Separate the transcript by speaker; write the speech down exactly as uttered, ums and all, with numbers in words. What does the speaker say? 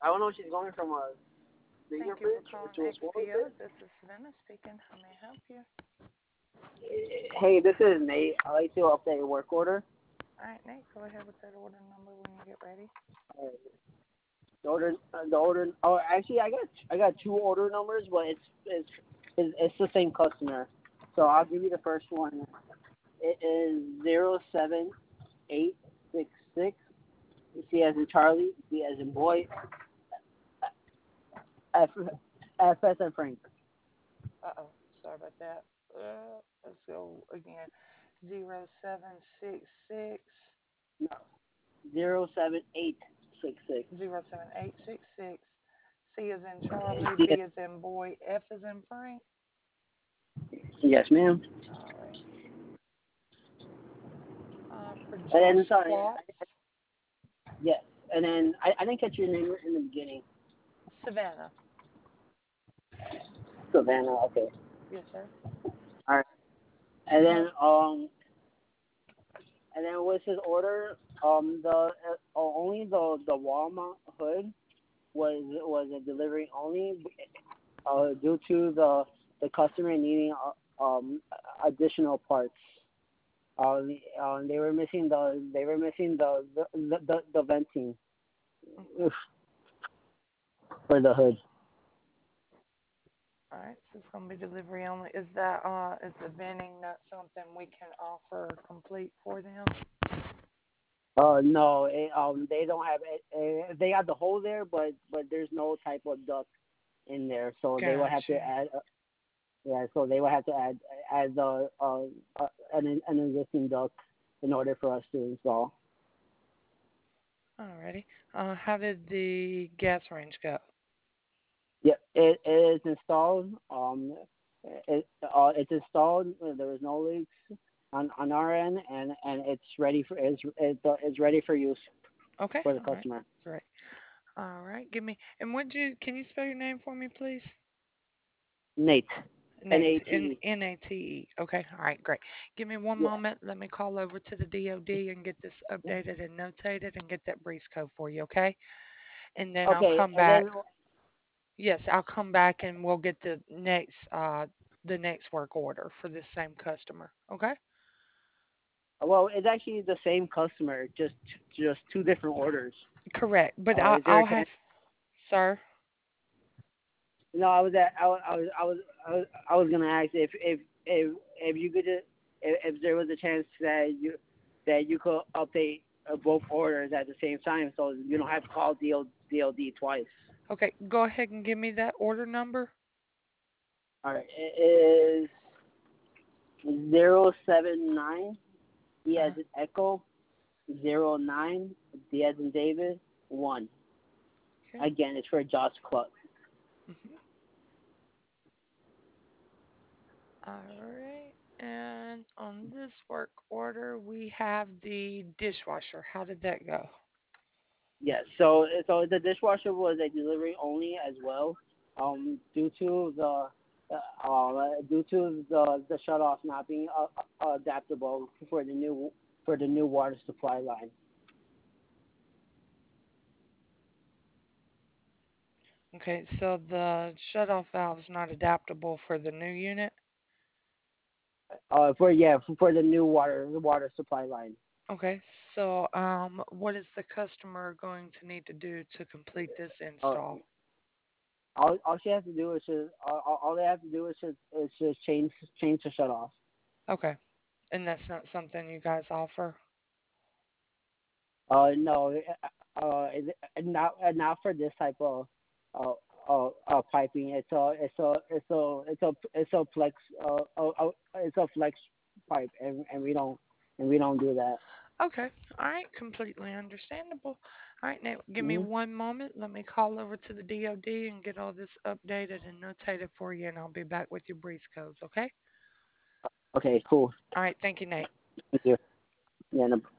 Speaker 1: don't know if she's going from a bigger
Speaker 2: Thank you for
Speaker 1: fridge
Speaker 2: calling
Speaker 1: to a smaller
Speaker 2: X P O.
Speaker 1: fridge.
Speaker 2: This is Savannah speaking. How may I help you?
Speaker 1: Hey, this is Nate. I like to update a work order.
Speaker 2: All right, Nate, go ahead with that order number when you get ready.
Speaker 1: Uh, the order, uh, the order. Oh, actually, I got I got two order numbers, but it's it's it's, it's the same customer. So I'll
Speaker 2: Okay.
Speaker 1: give you the first one. It is zero seven eight six six. C as in Charlie, B as in boy, F F as in Frank.
Speaker 2: Uh oh, sorry about that. Uh, let's go again. Zero seven six six
Speaker 1: No, zero seven eight six six.
Speaker 2: zero seven eight six six. C is in Charlie,
Speaker 1: C
Speaker 2: B
Speaker 1: as,
Speaker 2: is in boy, F is in Frank.
Speaker 1: yes, ma'am.
Speaker 2: All right. Uh, for
Speaker 1: And
Speaker 2: Josh
Speaker 1: then sorry,
Speaker 2: Klotz,
Speaker 1: yes. And then I, I didn't catch your name in the beginning.
Speaker 2: Savannah.
Speaker 1: Savannah. Okay.
Speaker 2: Yes, sir.
Speaker 1: All right. And then um and then with his order, um the uh, only the the Walmart hood was was a delivery only, uh due to the the customer needing uh, um additional parts. Uh, uh, they were missing the they were missing the the the, the, the venting
Speaker 2: Okay.
Speaker 1: for the hood.
Speaker 2: All right, so it's gonna be delivery only. Is that uh is the vending not something we can offer complete for them?
Speaker 1: Uh, no, it, um, they don't have it. Uh, they got the hole there, but but there's no type of duct in there, so they will have to
Speaker 2: Gotcha.
Speaker 1: add. Uh, yeah, so they will have to add add the uh, uh an an existing duct in order for us to install.
Speaker 2: Alrighty. Uh, how did the gas range go?
Speaker 1: Yeah, it, it is installed. Um, it uh, it's installed. There was no leaks on on our end, and and it's ready for it's it's, uh, it's ready for use
Speaker 2: Okay.
Speaker 1: for the
Speaker 2: All right.
Speaker 1: customer.
Speaker 2: Great. All right. Give me and would you can you spell your name for me, please?
Speaker 1: Nate, N
Speaker 2: Nate.
Speaker 1: A T
Speaker 2: N
Speaker 1: E.
Speaker 2: N A T E. Okay. All right. Great. Give me one
Speaker 1: Yeah.
Speaker 2: moment. Let me call over to the D O D and get this updated and notated and get that breeze code for you. Okay. And then I'll
Speaker 1: Okay,
Speaker 2: come
Speaker 1: and
Speaker 2: back.
Speaker 1: then
Speaker 2: Yes, I'll come back and we'll get the next uh the next work order for this same customer. Okay?
Speaker 1: well, it's actually the same customer, just just two different orders.
Speaker 2: Correct. But
Speaker 1: Uh,
Speaker 2: I
Speaker 1: is there a
Speaker 2: I'll have
Speaker 1: chance?
Speaker 2: sir.
Speaker 1: No, I was at I was I was I was I was, I was gonna ask if if if if you could just if, if there was a chance that you that you could update uh, both orders at the same time, so you don't have to call D O D O D twice.
Speaker 2: Okay, go ahead and give me that order number.
Speaker 1: All right, it is zero seven nine D as
Speaker 2: Uh-huh.
Speaker 1: in Echo zero nine D as in David one.
Speaker 2: Okay.
Speaker 1: Again, it's for Josh Cluck.
Speaker 2: Mhm. All right. And on this work order, we have the dishwasher. How did that go?
Speaker 1: Yes. So so the dishwasher was a delivery only as well, um, due to the uh, uh, due to the the shut off not being uh, uh, adaptable for the new for the new water supply line.
Speaker 2: Okay, so the shutoff valve's not adaptable for the new unit.
Speaker 1: Uh, for yeah for the new water the water supply line.
Speaker 2: Okay, so um, what is the customer going to need to do to complete this
Speaker 1: Uh,
Speaker 2: install?
Speaker 1: all all she has to do is just all, all all they have to do is just is just change change the shut off.
Speaker 2: Okay, and that's not something you guys offer?
Speaker 1: Uh, no, uh, uh, not uh, not for this type of uh, uh, uh piping. It's a it's a it's a it's a it's a flex uh, uh, uh it's a flex pipe, and and we don't and we don't do that.
Speaker 2: Okay. All right. Completely understandable. All right. Now, give me
Speaker 1: Hmm.
Speaker 2: one moment. Let me call over to the D O D and get all this updated and notated for you, and I'll be back with your breeze codes. Okay.
Speaker 1: Okay, cool.
Speaker 2: All right. Thank you, Nate.
Speaker 1: Thank you. Yeah, no